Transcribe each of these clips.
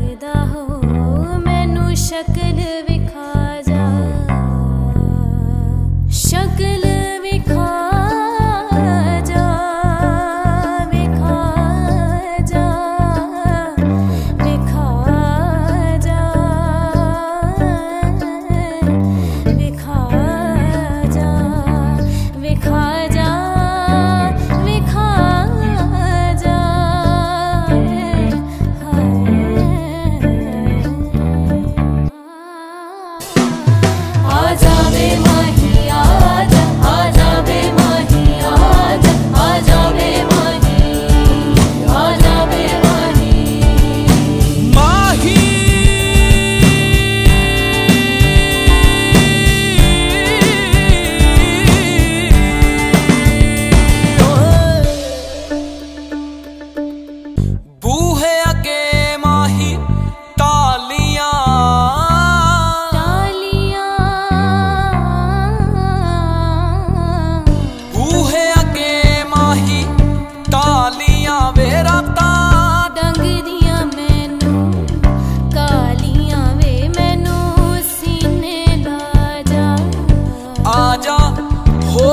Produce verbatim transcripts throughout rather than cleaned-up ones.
लगदा हो मैनू शक्ल विखा जा, शक्ल विखा जा, विखा जा, विखा जा, विखा जा, विखा जा, विखा जा, आजा बे माही आजा, आजा बे माही आजा, आजा बे माही, आजा बे माही। माही बूहे अगे माही तालियां तालियां, बूहे अगे माही तालियां वे रातां डंगदियां मैनू कालियां वे मैनू सीने ला जा, आजा हो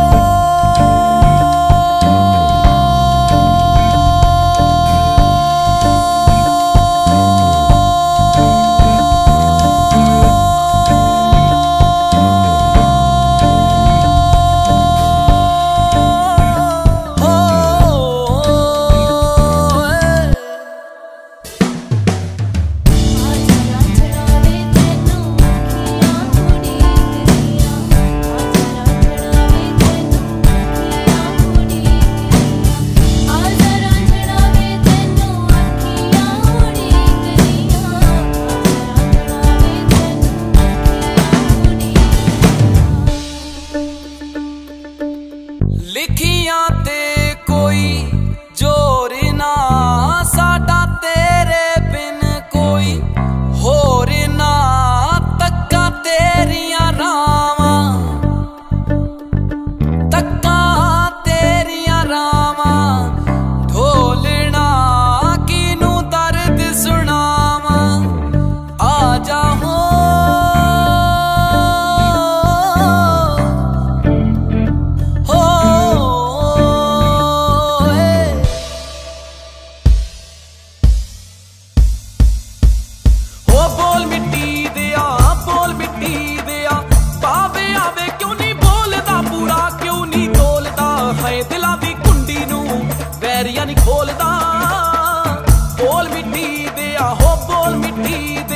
लिखियां ते कोई जोर ना साडा तेरे बिन कोई होर ना, तक्का तेरियां रावां, तक्का तेरियां रावां ढोलना किनू दर्द सुनावां, आजा हो बोल मिट्टी दिया, बोल मिट्टी दिया, पावे आवे क्यों नहीं बोलदा, पूरा क्यों नहीं तोलदा, है दिला दी कुंडी नू वैरिया नहीं खोलदा। बोल मिट्टी दिया हो बोल मिट्टी दिया।